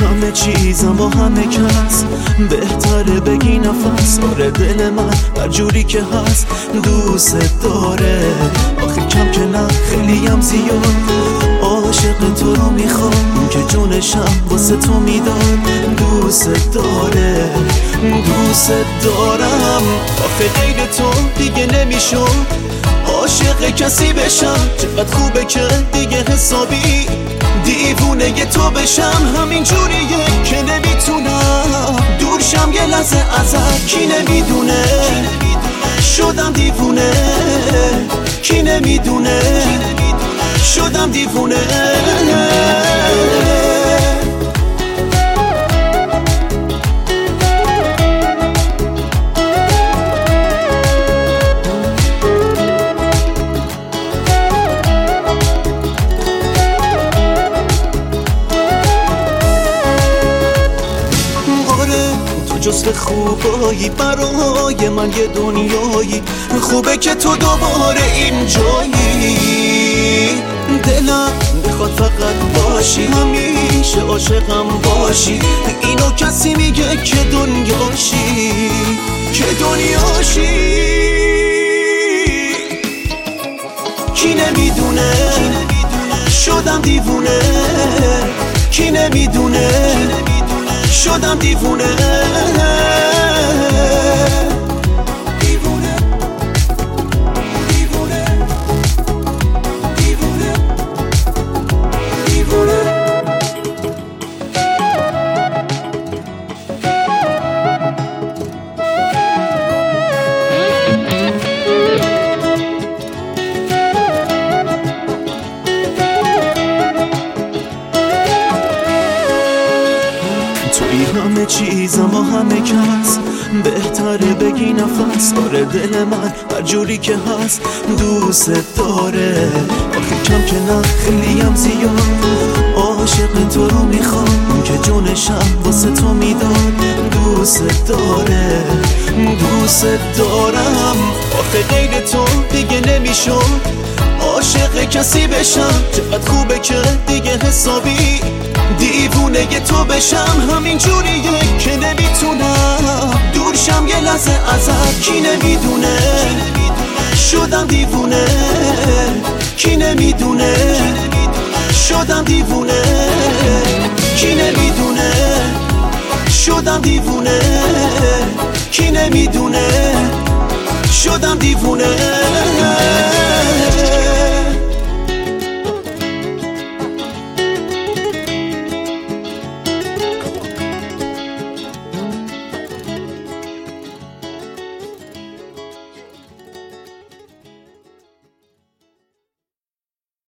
همه چیزم با همه کس بهتره بگی نفس. آره دل من هر جوری که هست دوست داره. آخه کم که نه خیلی هم زیاد عاشق تو رو میخوام. اون که جونشم واسه تو میداد دوست داره. دوست دارم آخه غیر تو دیگه نمیشد عاشق کسی بشم. چقدر خوبه که دیگه حسابی دیوونه تو بشم. همین جوریه که نمیتونم دورشم یه لحظه ازت. کی نمیدونه شدم دیوونه. کی نمیدونه شدم دیوونه. جزو خوبایی برای من یه دنیایی. خوبه که تو دوباره اینجایی. دلم میخواد فقط باشی همیشه عاشقم باشی. اینو کسی میگه که دنیاشی که دنیاشی. کی نمیدونه شدم دیوونه. کی نمیدونه شدم دیوونه. دیوونه دیوونه دیوونه دیوونه. توی همه چیزم با همه کس بهتره بگی نفس. آره دل من هر جوری که هست دوست داره. آخه کم که نه خیلی هم زیاد عاشق تو رو میخوام. اون که جونشم واسه تو میداد دوست داره. دوست دارم آخه غیر تو دیگه نمیشد عاشق کسی بشم. چقدر خوبه که دیگه حسابی دیوونه تو بشم. همین جوریه که نمیتونم دورشم یه لحظه ازت. کی نمیدونه شدم دیوونه. کی نمیدونه شدم دیوونه. کی نمیدونه شدم دیوونه. کی نمیدونه شدم دیوونه.